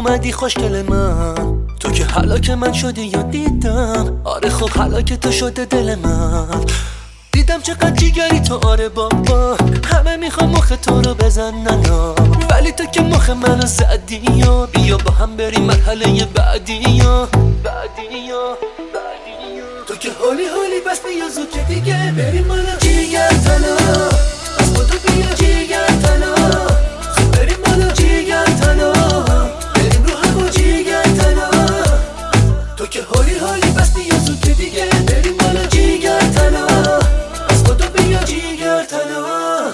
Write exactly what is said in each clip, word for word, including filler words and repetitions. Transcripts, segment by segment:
اومدی خوشگل من، تو که هلاک من شدی یا دیدم. آره خب هلاک تو شده دل من، دیدم چقدر جیگری تو. آره بابا همه میخوام مخ تو رو بزنن، ولی تو که مخ منو زدی. یا بیا با هم بریم مرحله بعدی یا بعدی یا بعدی یا. تو که حالی حالی بس بیا زود که دیگه بریم بالا. جیگر تلا از خودو بیا، جیگر تلا زود بریم بالا. جیگر تلا بریم رو هوا، جیگر تلا. تو که حالی حالی بس بیا زود که دیگه بریم بالا. جیگر تلا از خودو بیا، جیگر تلا.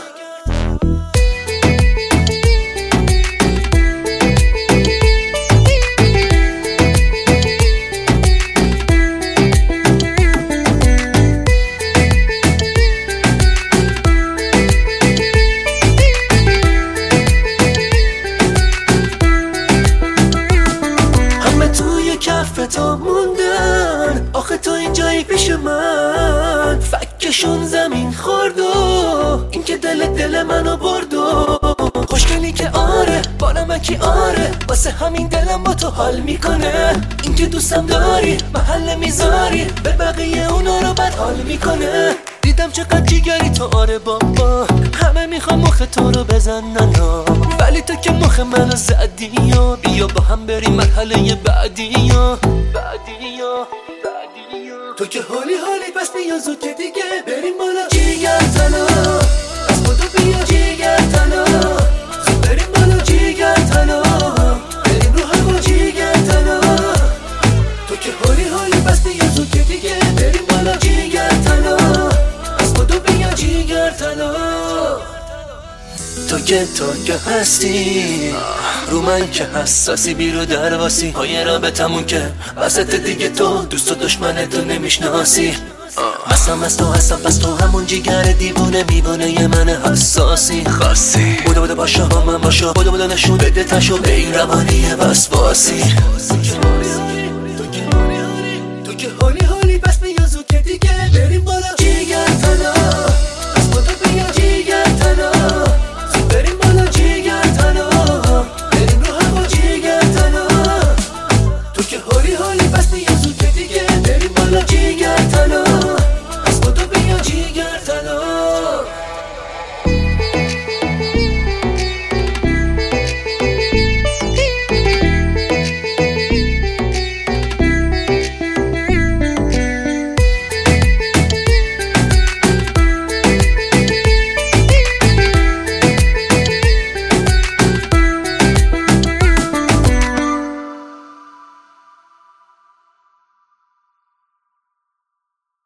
کف تو موندن، آخه تو اینجایی پیش من. فکشون زمین خورد و این که دل دل منو برد و خوشگلی که آره با نمکی آره، واسه همین دلم با تو حال میکنه. این که دوستم داری محل میذاری، به بقیه اونا رو بد حال میکنه. دیدم چقدر جیگری تو. آره بابا همه میخوام مخ تو رو بزنن، ولی تو که مخ منو زدی. یا بیا با هم بریم مرحله بعدی یا بعدی یا بعدی یا. تو که حالی حالی پس بیا زود که دیگه بریم بالا. جیگر تلا از خودو بیا، جیگر تلا زود بریم بالا. جیگر تلا بریم رو هوا، جیگر تلا. تو که حالی حالی پس بیا زود که دیگه بریم بالا. جیگر تلا از خودو بیا، جیگر تلا. تو که تو که هستی رو من که حساسی، بیرو درواسی پای رابطمون که وسط دیگه تو دوست و دشمن تو نمیشناسی. هستم از تو هستم پس تو همون جیگر دیوونه میوانه ی من حساسی خاصی. بوده بوده باشا با من باشا، بوده بوده نشون بده تشو به این روانی وسواسی. تو که حالی حالی پس بیا زود که دیگه بریم.